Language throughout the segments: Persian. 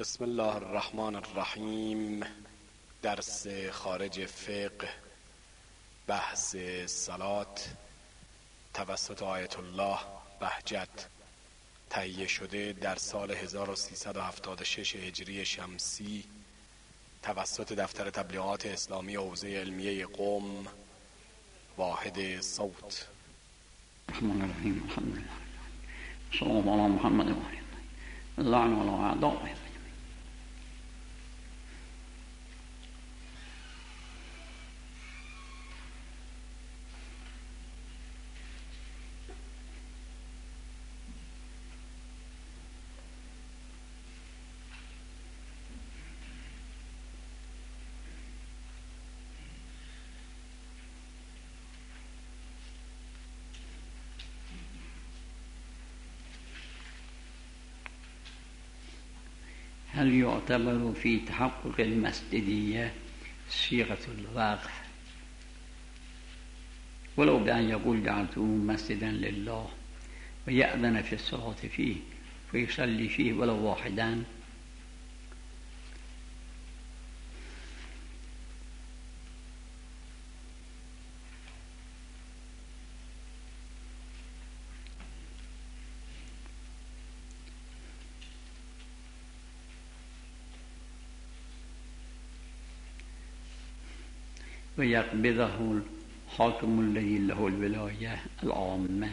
بسم الله الرحمن الرحیم. درس خارج فقه، بحث صلات توسط آیت الله بهجت، تهیه شده در سال 1376 هجری شمسی توسط دفتر تبلیغات اسلامی حوزه علمیه قم، واحد صوت. الرحمن الرحیم. الحمد لله. صلی الله علی محمد و آله اللعن علی اعدائه. هل يعتبر في تحقق المسجدية صيغة الوقف ولو بأن يقول جعلته مسجدا لله ويأذن في الصلاة فيه فيصلي فيه ولو واحدا؟ ويقبضه الحاكم الذي له الولاية العامة.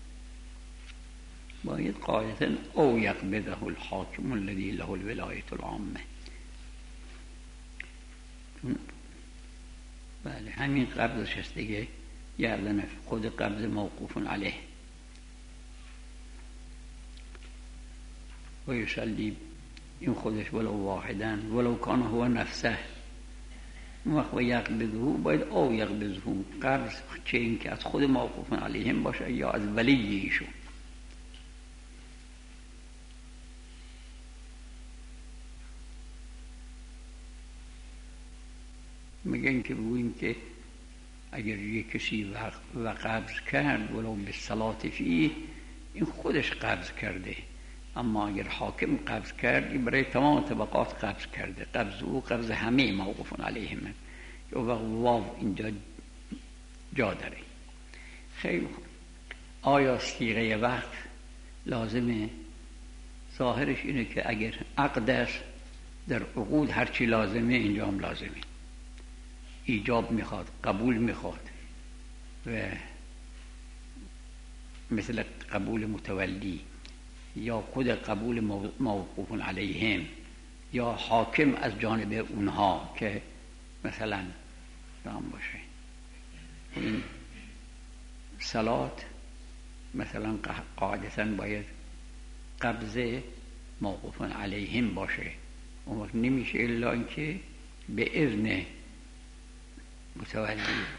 باید قاعدة او يقبضه الحاكم الذي له الولاية العامة. بله، همین قبضش است دیگه. یعنی خود قبض موقوف علیه. و یصلی، این خودش ولو واحدا ولو کان هو نفسه. وقت و یقبضه باید او یقبضه، قبض چه این که از خود موقوف علیهم باشه یا از ولی ایشون. میگن که بگوییم که اگر یک کسی و قبض کرد ولو به صلات فیه، این خودش قبض کرده، اما اگر حاکم قبض کرد این برای تمام طبقات قبض کرده. قبض او قبض همه موقوف علیهم. و واو اینجا جا داره. خیلی خوب. آیا صیغه وقف لازمه؟ ظاهرش اینه که اگر عقد است، در عقود هرچی لازمه اینجا هم لازمه. ایجاب میخواد، قبول میخواد، و مثل قبول متولی یا خود قبول موقوف علیهم یا حاکم از جانب اونها که مثلا دام باشه. این صلات مثلا قاعدتا باید قبض موقوف علیهم باشه. اون وقت نمیشه الا اینکه به اذن متولی،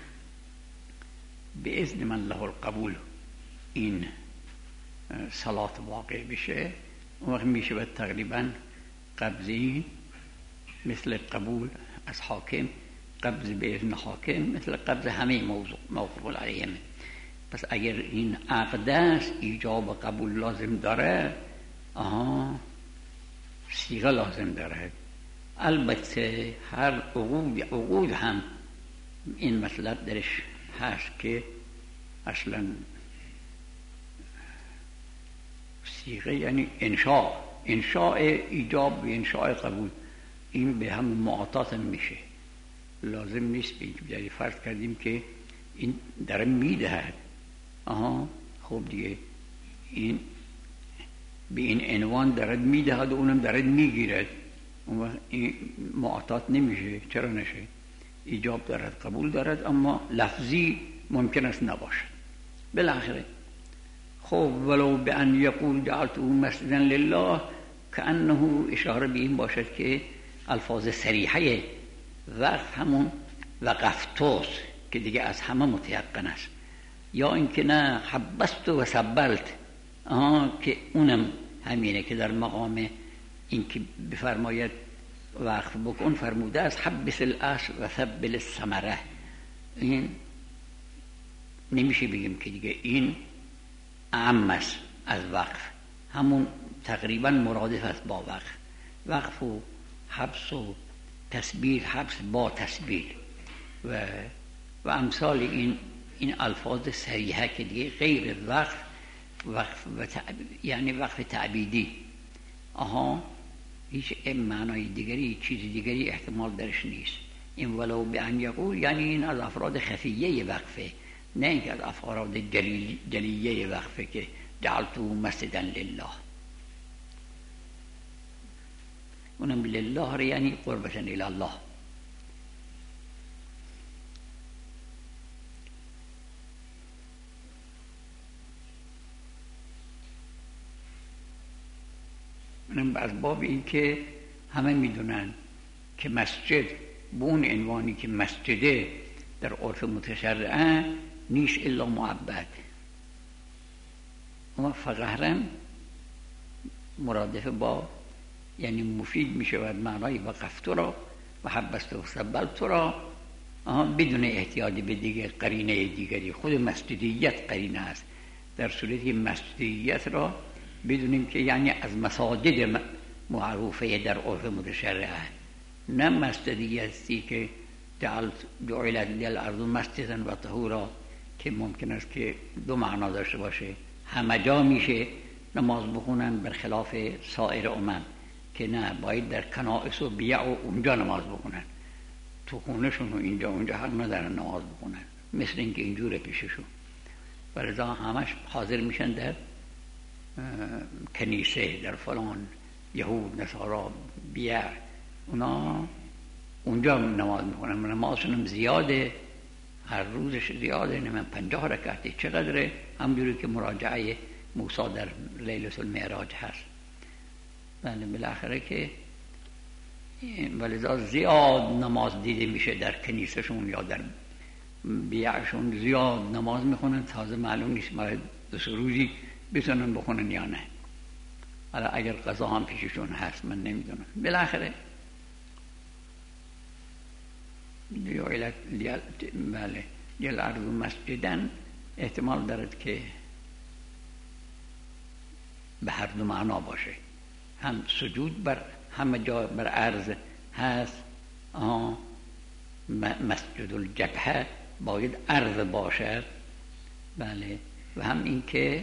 به اذن من له القبول این صلات واقع بشه. اون وقت میشه باید تقریبا قبضی مثل قبول از حاکم، قبض به اذن حاکم مثل قبض همه موقوف علیهم. پس اگر این عقد است، ایجاب و قبول لازم داره، صیغه لازم داره. البته هر عقود هم این مطلب درش هست که اصلا صیغه یعنی انشاء ایجاب و انشاء قبول، این به هم معاطات هم میشه. لازم نیست بگیم فرض کردیم که این داره میدهد، خب دیگه این به این عنوان داره میدهد و اونم داره میگیرد، اون وقت این معاطات نمیشه. چرا نشه؟ ایجاب دارد، قبول دارد، اما لفظی ممکن است نباشد. بالاخره خب ولو به ان یقول جعلته مسجدا لله، کأنه اشاره به این باشد که الفاظ صریحه وقف همون وقفتوست که دیگه از همه متیقن است، یا اینکه نه حبست و سبلت، که اونم همینه که در مقام اینکه بفرماید وقف بکن فرموده است حبس الاصل و ثبل الثمره. این نمیشه بگیم که دیگه این اعم است از وقف، همون تقریبا مرادف است با وقف. وقف و حبس و تسبیل، حبس با تسبیل و امثال این الفاظ صریحه که دیگه غیر وقف یعنی وقف تعبیدی، هیچ معنای دیگری، چیز دیگری احتمال درش نیست. این ولو به ان یقول یعنی این از افراد خفیه وقفه، نه اینکه از افراد جلیه وقفه که جعلته مسجدا لله. اونم لله یعنی قربتا الی الله. اونم از باب این که همه میدونن که مسجد به اون عنوانی که مسجده در عرف متشرعه نیش الا معبد، اما فقهرا مرادف با یعنی مفید می شود معنای وقفت را و حبست و سبلت را بدون احتیاج به دیگه قرینه دیگری. خود مسجدیت قرینه است. در صورتی مسجدیت را بدونیم که یعنی از مساجد معروفه در عرف متشرعه، نه مسجدیتی که جعلت للارض مسجدا و طهورا که ممکن است که دو معنا داشته باشه. همه جا میشه نماز بخونن برخلاف سایر امم که نه، باید در کنائس و بیع و اونجا نماز بخونن، تو خونهشون و اینجا اونجا حق ندارن نماز بخونن، مثل اینکه اینجوره پیششون. ولذا همش حاضر میشن در کنیسه، در فلان یهود نصارا بیع، اونا اونجا نماز میخونن. نمازشون هم زیاده، هر روزش زیاده، نه من 50 رکعتی چقدره، همجوری که مراجعه موسی در لیلة المعراج هست. بله بالاخره که ولذا زیاد نماز دیده میشه در کنیسهشون یا در بیعشون، زیاد نماز میخونن، تازه معلوم نیست برای 2 روزی بتونن بخونن یا نه. حالا اگر قضا هم پیششون هست من نمیدونم. بالاخره بله الارض مسجدن احتمال دارد که به هر دو معنا باشه، هم سجود بر همه جا بر عرض هست، مسجد الجبهه باید عرض باشد، بله، و هم این که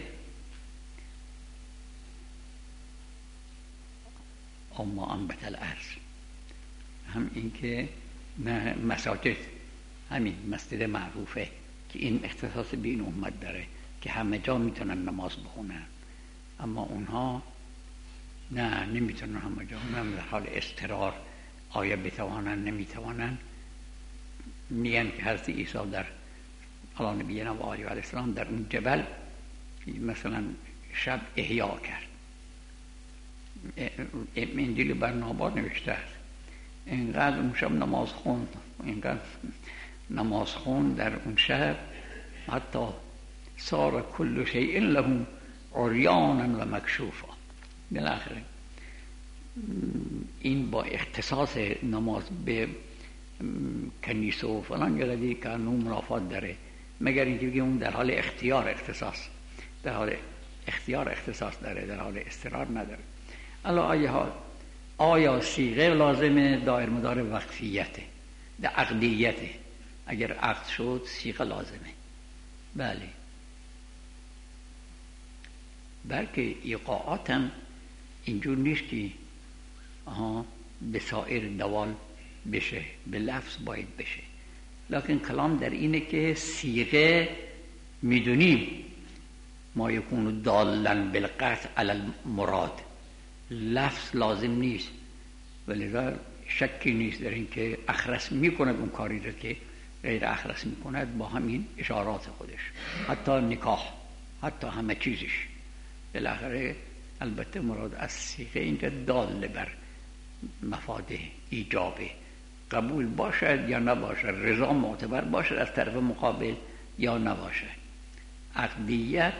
اما انبت الارض، هم این که مساجد همین مسجد معروفه که این اختصاص به این امت داره که همه جا میتونن نماز بخونن، اما اونها نه، نمیتونن همه جا، اونم در حال اضطرار، آیا بتوانن نمیتوانن. میگن که حضرت عیسی در علی نبینا و آله علیه السلام در اون جبل مثلا شب احیا کرد. انجیل برنابا نوشته است اینقدر اون شب نماز خوند در اون شب حتی صار کل شیء له عریانا و مکشوفا. بالاخره این با اختصاص نماز به کنیسه و فلان یادی که نوع منافات داره، مگر اینکه بگیم اون در حال اختیار اختصاص داره، در حال اضطرار نداره. الا ای حال آیا صیغه لازمه؟ دایر مدار وقفیته، در عقدیته، اگر عقد شد صیغه لازمه. بله، بلکه ایقاعات هم اینجور نیست که به سایر دوال بشه، به لفظ باید بشه، لکن کلام در اینه که صیغه میدونیم ما یکون دالن بالقطع علی المراد، لفظ لازم نیست، ولذا شکی نیست در این که اخرس میکند اون کاری را که غیر اخرس میکند با همین اشارات خودش، حتی نکاح، حتی همه چیزش. بالاخره البته مراد از صیغه اینجا دال بر مفاد ایجابه، قبول باشد یا نباشد، رضا معتبر باشد از طرف مقابل یا نباشد. عقدیت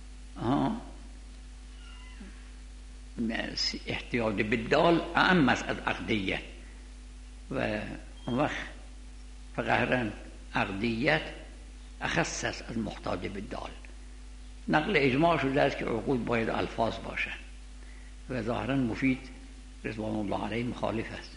احتیاج به دال اعم است از عقدیت، و اون وقت فقهرا عقدیت اخص است از محتاج به دال. نقل اجماع شده است که عقود باید الفاظ باشند و ظاهرا مفید رضوان الله علیه مخالف است،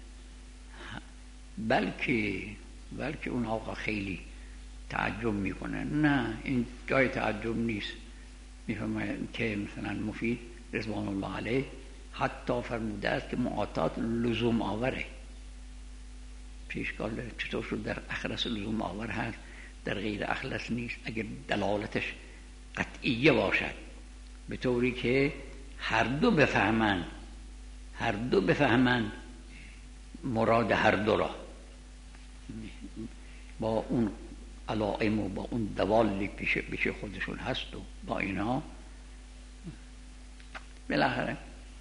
بلکه اون آقا خیلی تعجب میکنه. نه، این جای تعجب نیست. میفهمن که مثلا مفید رضوان الله علیه حتی فرموده است که معاطات لزوم آوره. پیشکال چطور شد در اخلص لزوم آور هست، در غیر اخلص نیست، اگر دلالتش قطعیه باشد به طوری که هر دو بفهمند مراد هر دو را، با اون علائم و با اون دوالی پیش خودشون هست و با اینا بالاخره.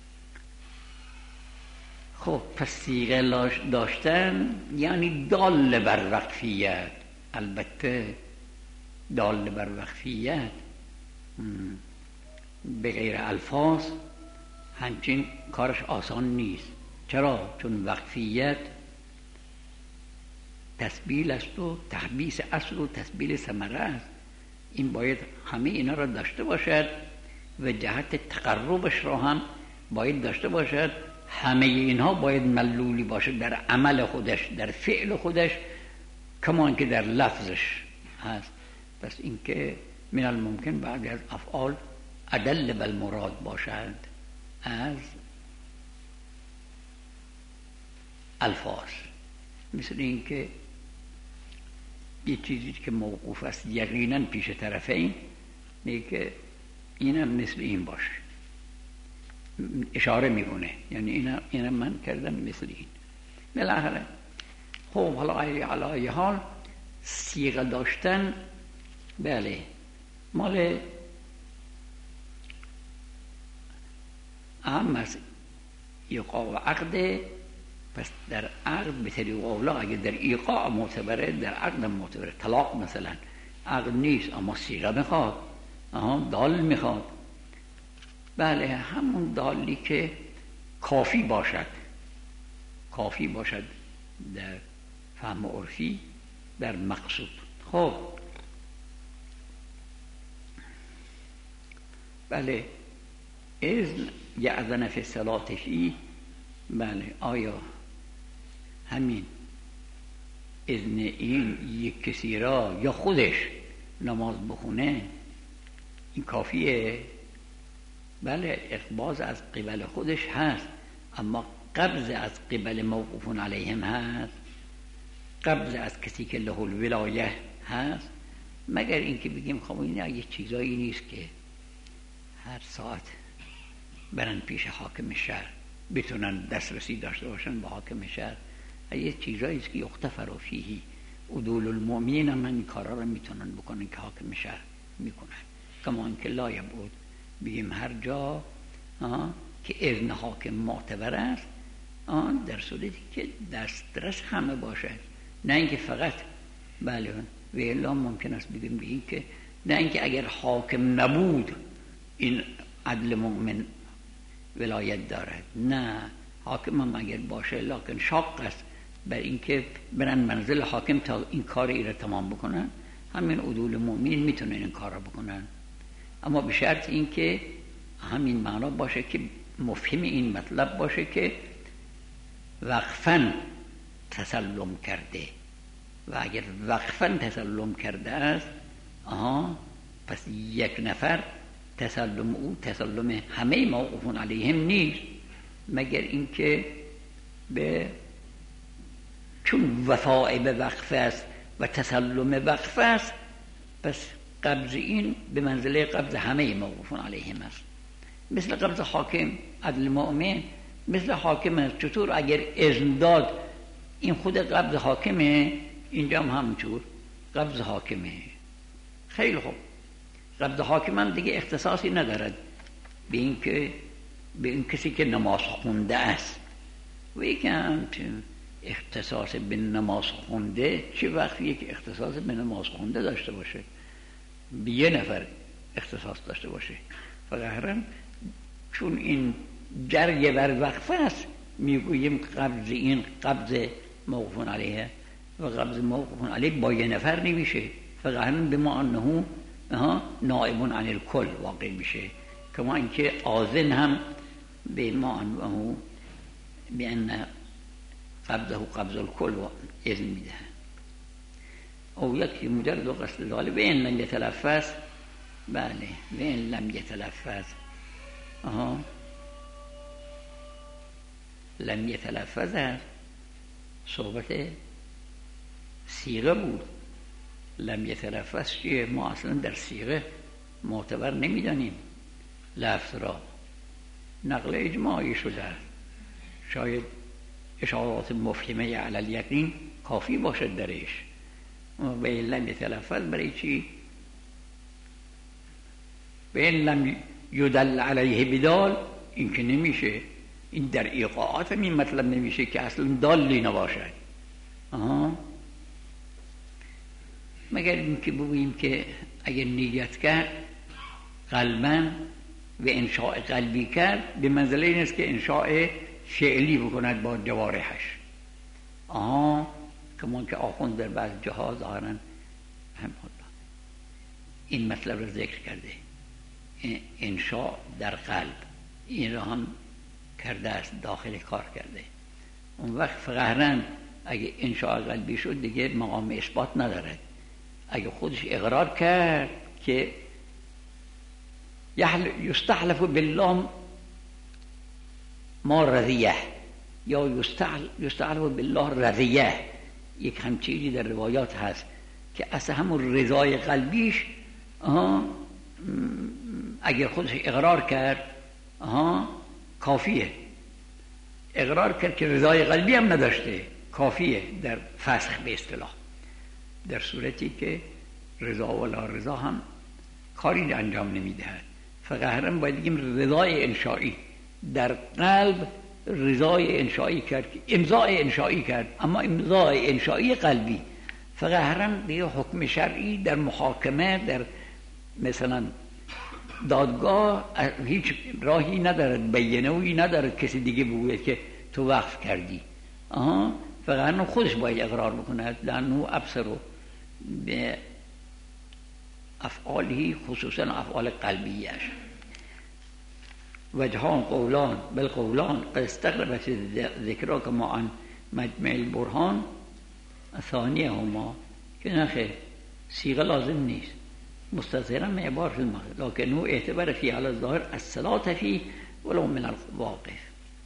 خب پس صیغه داشتن یعنی دال بر وقفیت. البته دال بر وقفیت به غیر الفاظ همچین کارش آسان نیست. چرا؟ چون وقفیت تسبیل است و تحبیس اصل و تسبیل ثمره است. این باید همه اینا را داشته باشد و جهت تقربش را هم باید داشته باشد. همه اینها باید ملولی باشد در عمل خودش، در فعل خودش، کمان که در لفظش هست. پس اینکه من الممکن بعضی از افعال ادل بالمراد باشد از الفاظ، مثل اینکه یه چیزی که موقوف است یقینا پیش طرفین، میگه که اینم مثل این باشه، اشاره میکنه، یعنی اینم من کردم مثل این. بالاخره خب حالا علی حال صیغه داشتن بله مال اهم از ایقاع و عقد. پس در عقد به طریق اولا اگه در ایقاع معتبره، در عقد معتبره. طلاق مثلا عقد نیست اما صیغه میخواد، دال میخواد. بله همون دالی که کافی باشد در فهم عرفی در مقصود. خب بله اذن یأذن فی صلاتهی، بله آیا همین اذن این یک کسی را یا خودش نماز بخونه این کافیه؟ بله اقباض از قبل خودش هست، اما قبض از قبل موقوفون علیهم هست، قبض از کسی که له الولایه هست. مگر اینکه بگیم خب این یه چیزایی نیست که هر ساعت برن پیش حاکم شهر بتونن دسترسی داشته باشن با حاکم شهر. یه چیزایی است که یختفر فیه عدول المؤمنین، من این کارا رو میتونن بکنن که حاکم شهر میکنن. کما اینکه لا یبعد بگیم هر جا که اذن حاکم معتبر است در صورتی که دسترس همه باشه، نه اینکه فقط بله و الا ممکن است بگیم که نه اینکه اگر حاکم نبود این عدل مؤمن ولایت دارد، نه حاکم هم اگر باشه لکن شاق است بر اینکه برن منزل حاکم تا این کار ای را تمام بکنن. همین عدول مؤمنین میتونن این کار را بکنن، اما به شرط اینکه همین معنا باشه که مفهوم این مطلب باشه که وقفاً تسلم کرده، و اگر وقفاً تسلم کرده است پس یک نفر تسلم او تسلم همه موقوفون علیهم نیست، مگر اینکه به چون وفاء به وقف است و تسلم وقف است، پس قبض این به منزله قبض همه موقوفون علیهم است. مثل قبض حاکم عدل مؤمن مثل حاکم است. چطور؟ اگر اذن داد این خود قبض حاکمه، اینجا هم همینطور قبض حاکمه. خیلی خوب، قبض حاکم هم دیگه اختصاصی ندارد به این کسی که نماز خونده است. و یکم اختصاص به نماز خونده چه وقتی که اختصاص به نماز خونده داشته باشه، به یه نفر اختصاص داشته باشه. فقط چون این جریه بر وقف است میگوییم قبض این قبض موقوفون علیه، و قبض موقوفون علیه با یه نفر نمیشه، فقط به ما انه نائبون عن الکل واقع میشه. کما اینکه آذن هم به ما انه بأن قبضه قبض الكل اذن میدهند. او یکی مجرد قصد ذاله و این لم یتلفظ، بله و این لم یتلفظ، لم یتلفظ هست، صحبت صیغه بود. لم یتلفظ چیه؟ ما اصلا در صیغه معتبر نمیدانیم لفظ را، نقل اجماعی شده است. شاید اشارات مفهمه علی الیقین کافی باشد درش. و این لم یتلفظ برای چی؟ و این لم یدل علیه بدال، این که نمیشه. این در ایقاعات هم این مطلب نمیشه که اصلا دالی نباشد. مگر اینکه بگوییم که اگر نیت کرد قلباً و انشاء قلبی کرد، به منزله این است که انشاء فعلی بکند با جوارحش. کمان که آخوند در بعض جاها ظاهراً این مطلب را ذکر کرده، انشاء در قلب، این را هم کرده است، داخل کار کرده. اون وقت فقهراً اگه انشاء قلبی شد دیگه مقام اثبات ندارد. اگه خودش اقرار کرد که یستحلف بالله ما رضیه یا یستحلف بالله رضیه، یک همچیزی در روایات هست که اصلا همون رضای قلبیش اگر خودش اقرار کرد کافیه. اقرار کرد که رضای قلبی هم نداشته، کافیه در فسخ به اصطلاح. در صورتی که رضا ولا رضا هم کاری انجام نمیدهد. فقهراً باید بگیم رضای انشایی در قلب، رضای انشایی کرد، امضای انشایی کرد، اما امضای انشایی قلبی. فقهراً دیگه حکم شرعی در محاکمه، در مثلا دادگاه هیچ راهی ندارد، بیانویی ندارد کسی دیگه بگوید که تو وقف کردی. فقهراً خودش باید اقرار بکند، لانه ابصرو به افعاله، خصوصا افعال قلبیش. وجهان قولان بالقولان قد استقربت ذکرها کما عن مجمع البرهان ثانیه هما، که نخیر صیغه لازم نیست، مستظهرا من عبارت المغرب لكنه اعتبر فی علی الظاهر الصلاة فی ولو من الواقف.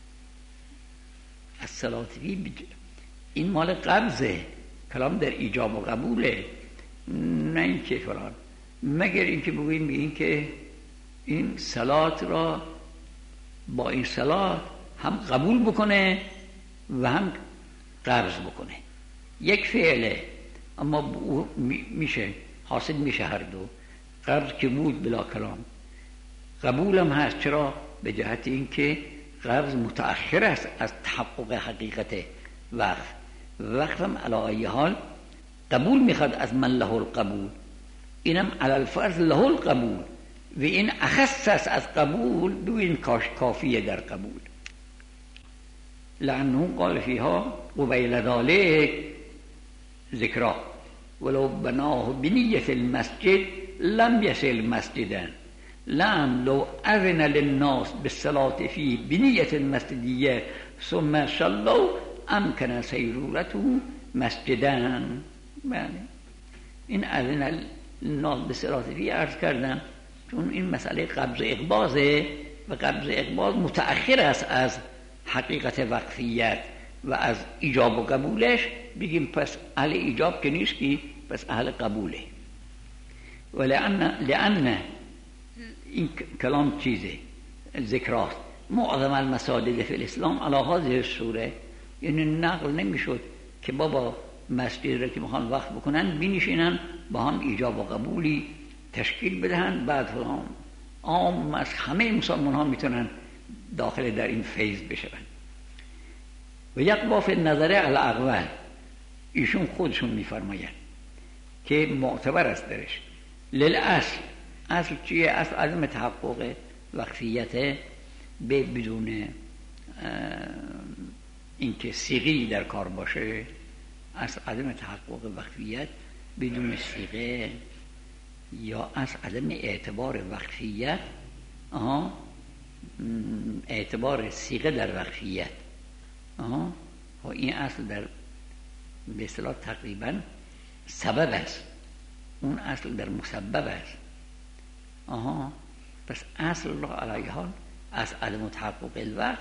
الصلاة فی این مال قبضه، کلام در ایجاب و قبوله، نه این که فلان. مگر اینکه بگوییم این که این صلات را با این صلات هم قبول بکنه و هم قبض بکنه. یک فعله اما میشه حاصل میشه هر دو. قبض که بود بلا کلام، قبول هم هست. چرا؟ به جهت اینکه قبض متأخر است از تحقق حقیقت وقف. وقف هم علی ای حال قبول میخواد از من له القبول، اینم علی الفرض له القبول و این اخص است از قبول، دو این کافیه در قبول. لانه قال فیها قبیل ذلک ذکرا ولو بناه بنیت المسجد لم یصل مسجدا، لان لو اذن للناس بالصلاة فی بنیت المسجدیه ثم صلوا امکن سیرورته مسجدا. بله این اذن للناس بالصلاة فی عرض کردم چون این مسئله قبض اقباضه و قبض اقباض متأخر است از حقیقت وقفیت و از ایجاب و قبولش. بگیم پس اهل ایجاب که نیست کی، پس اهل قبوله. و لأن این کلام چیزه ذکراست معظم المساجد فی الاسلام علی هذه الصوره، یعنی نقل نمیشد که بابا مسجد را که میخوان وقف بکنن بینشینن با هم ایجاب و قبولی تشکیل بدهن، بعد عام از همه مسلمان ها میتونن داخل در این فیض بشن. و یقوا فی النظر علی الاقوال، ایشون خودشون میفرماین که معتبر است درش. للاصل، اصل چیه؟ اصل عدم تحقق وقفیت بدون اینکه صیغه‌ای در کار باشه. اصل عدم تحقق وقفیت بدون صیغه، یا از عدم اعتبار وقفیت، اعتبار صیغه در وقفیت. این اصل در به اصطلاح تقریبا سبب است، اون اصل در مسبب است. پس اصل را علیه حال از عدم تحقق الوقت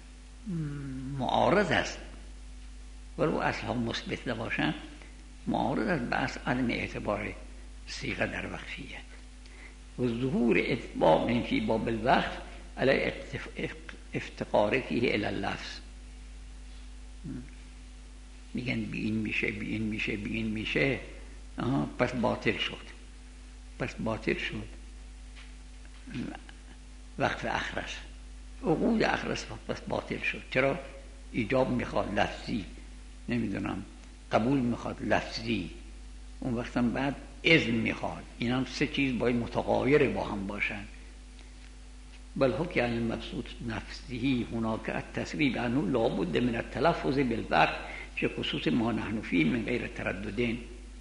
معارض است، ولو اصل ها مثبت نباشند معارض است به اصل عدم اعتبار صیغه در وقفیت و ظهور اطباق فی باب الوقف علی افتقار فیه الی اللفظ. میگن بی این میشه، بی این میشه، بی این میشه، پس باطل شد وقف اخرس، عقود اخرس پس باطل شد. چرا؟ ایجاب میخواد لفظی، نمیدونم قبول میخواد لفظی، اون وقت هم بعد اذن میخواد. این هم سه چیز باید متغایر با هم باشن. بل حکی عن المبسوط نفسه هناك التسریب عنه لابد من التلفظ بالوقت فی خصوص ما نحن فیه من غیر ترددین.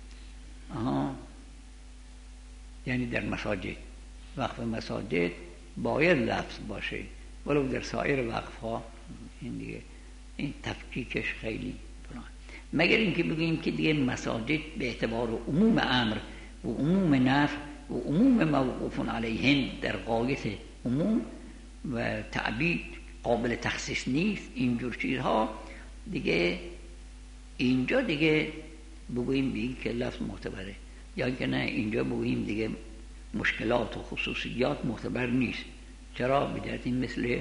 یعنی در مساجد، وقف مساجد باید لفظ باشه، ولو در سایر وقف ها این دیگه این تفکیکش خیلی پران. مگر اینکه بگوییم که دیگه مساجد به اعتبار عموم امر و عموم نفع و عموم موقوف علیهن در غایت عموم و تعبید قابل تخصیص نیست، اینجور چیزها دیگه اینجا دیگه بگوییم بگیم که لفظ معتبره، یا که نه اینجا بگوییم دیگه مشکلات و خصوصیات معتبر نیست. چرا؟ بدهد این مثل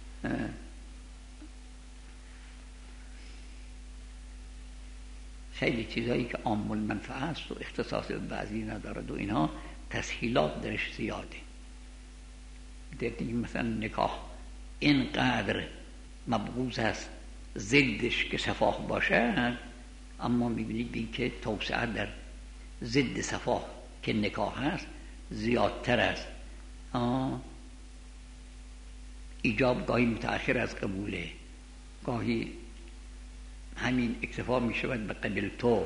خیلی چیزهایی که عام المنفعه است و اختصاص به بعضی ندارد و اینها تسهیلات درش زیاده. دیدیم مثلا نکاح اینقدر مبغوض است ضدش که سفاح باشه، اما میبینید که توسعه در ضد سفاح که نکاح هست زیادتر است. ایجاب گاهی متأخر از قبوله، گاهی همین اکتفا می شود به قبل تو.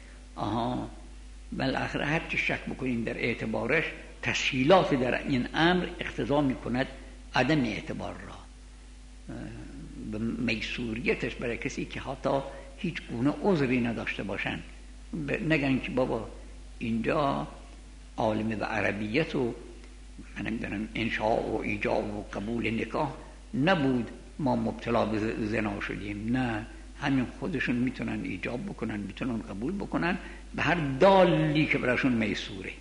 بالاخره هر چه شک بکنیم در اعتبارش، تسهیلات در این امر اقتضا می کند عدم اعتبار را، به میسوریتش برای کسی که حتی هیچ گونه عذری نداشته باشند. نگن که بابا اینجا عالم به عربیت و من نمیدونم انشاء و ایجاب و قبول نکاح نبود ما مبتلا به زنا شدیم. نه، همین خودشون میتونن ایجاب بکنن، میتونن قبول بکنن به هر دالی که براشون میسوره.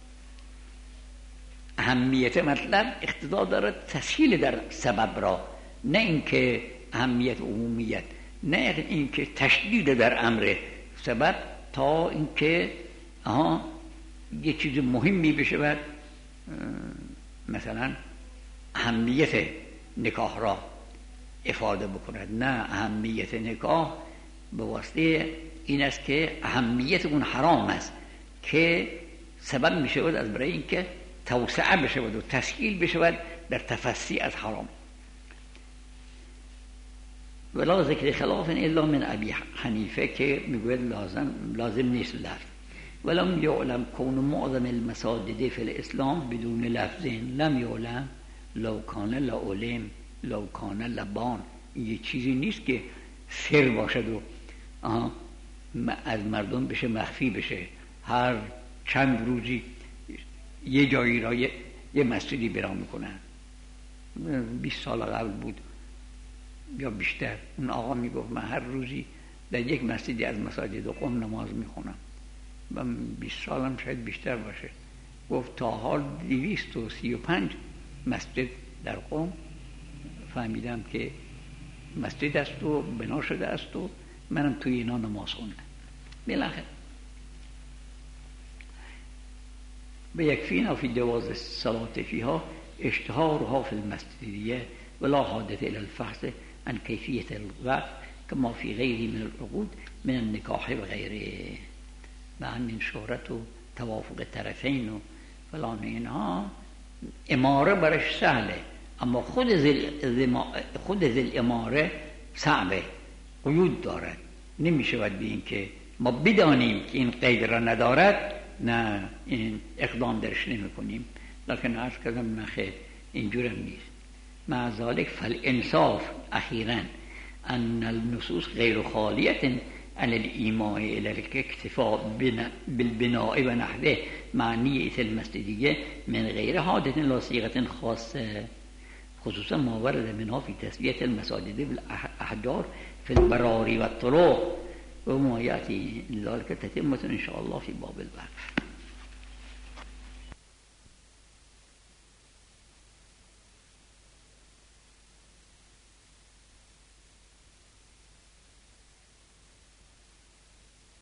اهمیت مطلب اقتضا داره تسهیل در سبب را، نه اینکه اهمیت عمومیت، نه اینکه تشدید در امر سبب تا اینکه یه چیز مهمی بشه و مثلا اهمیت نکاح را افاده بکند. نه، اهمیت نکاح به واسطه این است که اهمیت اون حرام است که سبب می شود از برای اینکه توسعه بشود و تسهیل بشود در تفسی از حرام. ولا ذکر خلاف الا من ابی حنیفه که میگوید لازم نیست لفظ. ولم یعلم کون معظم المساجد فی الاسلام بدون لفظ لم یعلم لو کان لعلم لو کان لبان. یه چیزی نیست که سر باشد و از مردم بشه مخفی بشه. هر چند روزی یه جایی را یه مسجدی بنا میکنن. 20 سال قبل بود یا بیشتر، اون آقا میگفت من هر روزی در یک مسجدی از مساجد قم نماز میخونم. من 20 سالم شاید بیشتر باشه. گفت تا حال 235 مسجد در قم فهمیدم که مسجد است و بنا شده است و منم توی اینا نماز خوندم. بالاخره به یکفینا فی جواز الصلاة فیها اشتهارها فی المسجدیه ولا حاجة الى الفحص عن کیفیت الوقف کما فی غیری من العقود من النکاح و غیره. و همین شهرت و توافق طرفین و فلان اینها اماره برش سهله، اما خود ذل اماره صعبه، قیود دارد. نمیشه باید بگیم که ما بدانیم که این قید را ندارد، نه این اقدام درش نمی کنیم. لکن عرض کردم نخیر، اینجورم نیست. مع ذالک فالانصاف اخیراً ان النصوص غیر خالیة عن الایمان الى الاکتفاء بالبناء و نحوه معنی المسجد دیگه من غیر حادث لا صيغة خاصة خصوصا ما ورد منها في تسوية المساجد بالاحجار في البراري والطرق و ما یأتی ذلك تتمة ان شاء الله في باب الوقف.